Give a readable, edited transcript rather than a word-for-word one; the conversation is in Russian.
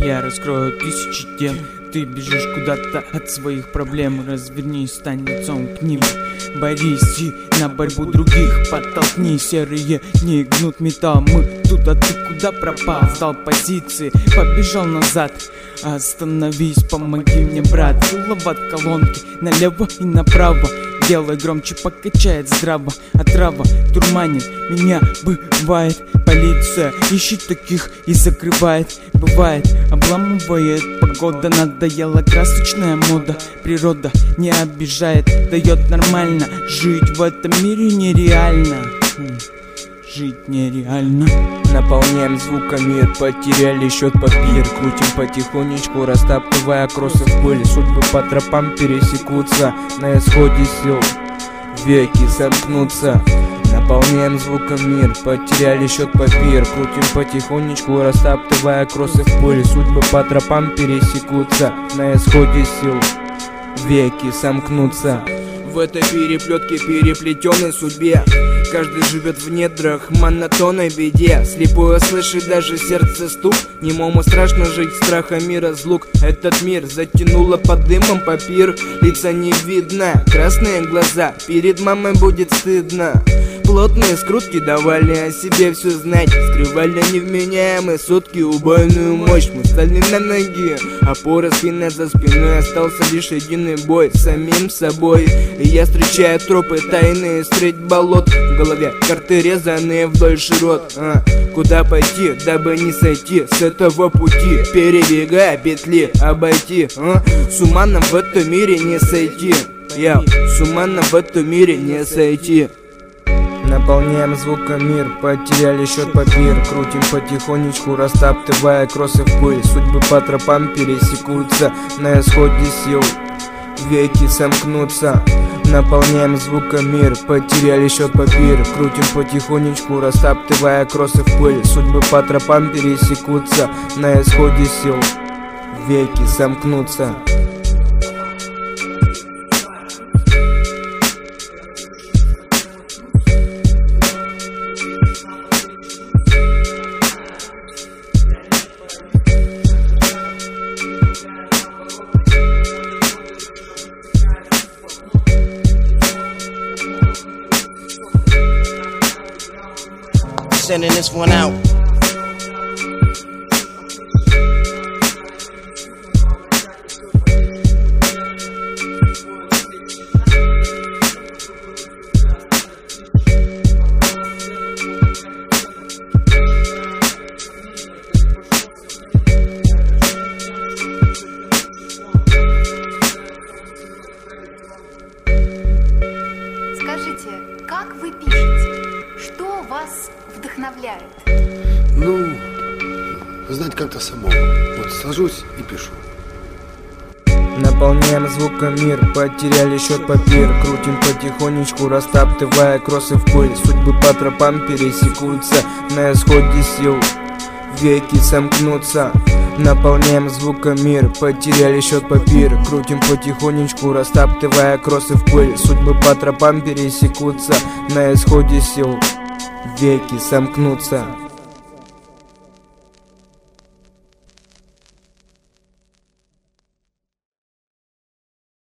Я раскрою тысячи тем. Ты бежишь куда-то от своих проблем. Развернись, стань лицом к ним. Борись и на борьбу других подтолкни. Серые не гнут металл. Мы тут, а ты куда пропал? Сдал позиции, побежал назад. Остановись, помоги мне, брат. Киловатт колонки налево и направо. Делай громче, покачает здраво. Отрава дурманит меня, бывает. Полиция ищет таких и закрывает. Бывает, обламывает погода. Надоела красочная мода. Природа не обижает, дает нормально. Жить в этом мире нереально. Жить нереально. Наполняем звуком мир, потеряли счет папир. Крутим потихонечку, растаптывая кроссы в пыль. Судьбы по тропам пересекутся, на исходе сил веки сомкнутся. Наполняем звуком мир, потеряли счет папир. Крутим потихонечку, растаптывая кроссы в пыль. Судьбы по тропам пересекутся, на исходе сил веки сомкнутся. В этой переплетке, переплетенной судьбе, каждый живет в недрах монотонной беде. Слепое слышит даже сердце стук. Немому страшно жить, страхом и разлук. Этот мир затянуло под дымом папир. Лица не видно, красные глаза, перед мамой будет стыдно. Плотные скрутки давали о себе все знать. Скрывали невменяемые сутки, убойную мощь. Мы стали на ноги, опора спина за спиной. Остался лишь единый бой с самим собой. И я встречаю тропы тайные средь болот. В голове карты резаные вдоль широт. Куда пойти, дабы не сойти с этого пути? Перебегая петли, обойти. С ума нам в этом мире не сойти. С ума нам в этом мире не сойти. Наполняем звуком мир, потеряли счет папир. Крутим потихонечку, растаптывая кроссы в пыль. Судьбы по тропам пересекутся, на исходе сил веки сомкнутся. Наполняем звуком мир, потеряли счет папир. Крутим потихонечку, растаптывая кроссы в пыль. Судьбы по тропам пересекутся, на исходе сил веки сомкнутся. Sending this one out. Скажите, как вы пишете? Что вас вдохновляет? Ну, знать как-то само. Вот сажусь и пишу. Наполняем звуком мир, потеряли счет папир. Крутим потихонечку, растаптывая кроссы в пыль. Судьбы по тропам пересекутся, на исходе сил веки сомкнутся. Наполняем звуком мир, потеряли счет папир. Крутим потихонечку, растаптывая кроссы в пыль. Судьбы по тропам пересекутся, на исходе сил веки сомкнутся.